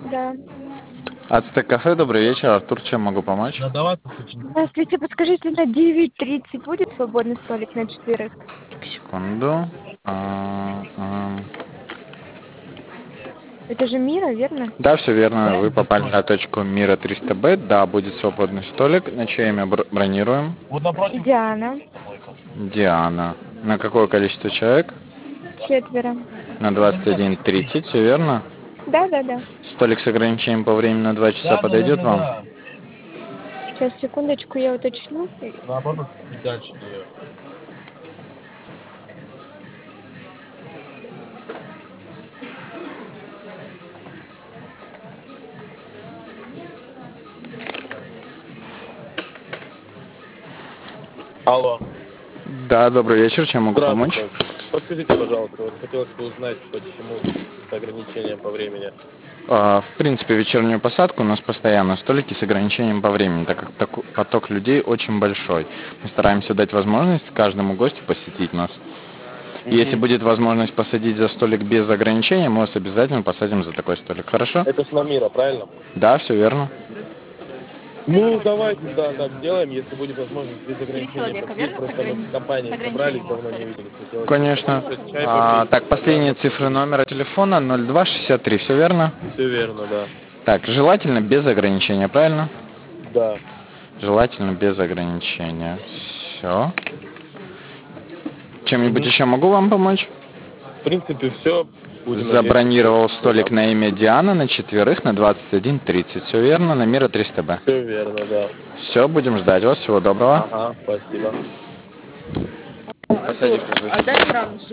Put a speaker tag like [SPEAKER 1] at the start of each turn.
[SPEAKER 1] Да.
[SPEAKER 2] Ацтек кафе, добрый вечер. Артур, чем могу помочь?
[SPEAKER 1] Здравствуйте, подскажите, на 9:30 будет свободный столик на четверых?
[SPEAKER 2] Секунду.
[SPEAKER 1] Это же Мира, верно?
[SPEAKER 2] Да, все верно. Вы попали на точку Мира 300Б. Да, будет свободный столик. На чье имя бронируем?
[SPEAKER 1] Диана.
[SPEAKER 2] Диана. На какое количество человек?
[SPEAKER 1] 4.
[SPEAKER 2] На 21:30, все верно?
[SPEAKER 1] Да, да, да.
[SPEAKER 2] Столик с ограничением по времени на 2 часа подойдет вам?
[SPEAKER 1] Сейчас, секундочку, я уточню.
[SPEAKER 3] Наоборот, и дальше нее. Алло.
[SPEAKER 2] Да, добрый вечер. Чем могу помочь?
[SPEAKER 3] Здравствуйте. Подскажите, пожалуйста, вот хотелось бы узнать, почему с ограничением по времени.
[SPEAKER 2] В принципе, вечернюю посадку у нас постоянно столики с ограничением по времени, так как поток людей очень большой. Мы стараемся дать возможность каждому гостю посетить нас. Если будет возможность посадить за столик без ограничения, мы вас обязательно посадим за такой столик. Хорошо?
[SPEAKER 3] Это ж на Мира, правильно?
[SPEAKER 2] Да, все верно.
[SPEAKER 3] Ну, давайте, да, так сделаем, если будет возможность без ограничений посидеть. Просто мы с компанией собрались, давно не виделись. Хотелось
[SPEAKER 2] Конечно.
[SPEAKER 3] послушать, чай попить.
[SPEAKER 2] Так, последние цифры номера телефона 0263, все верно?
[SPEAKER 3] Все верно, да.
[SPEAKER 2] Так, желательно без ограничения, правильно?
[SPEAKER 3] Да.
[SPEAKER 2] Желательно без ограничения. Все. Чем-нибудь еще могу вам помочь?
[SPEAKER 3] В принципе, все.
[SPEAKER 2] Забронировал столик на имя Диана на четверых на 21:30. Все верно, на Мира 300Б.
[SPEAKER 3] Все верно, да.
[SPEAKER 2] Все, будем ждать вас. Всего доброго.
[SPEAKER 3] Ага, спасибо.
[SPEAKER 2] Посадишь.